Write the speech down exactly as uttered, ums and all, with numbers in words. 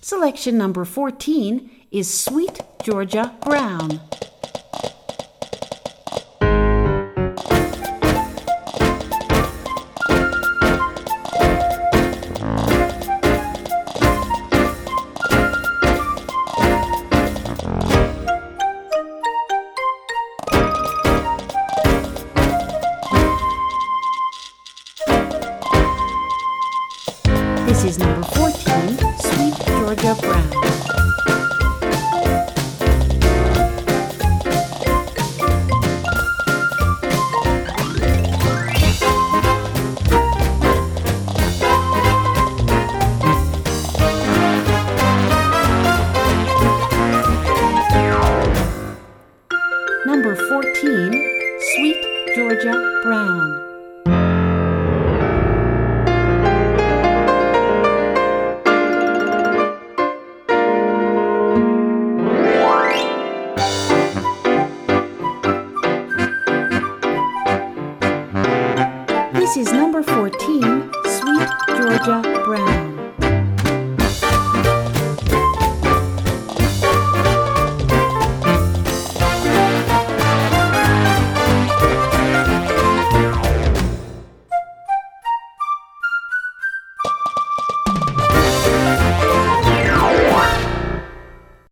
Selection number fourteen is Sweet Georgia Brown. This is number fourteen, Sweet Georgia Brown. Number fourteen, Sweet Georgia Brown. This is number fourteen, Sweet Georgia Brown.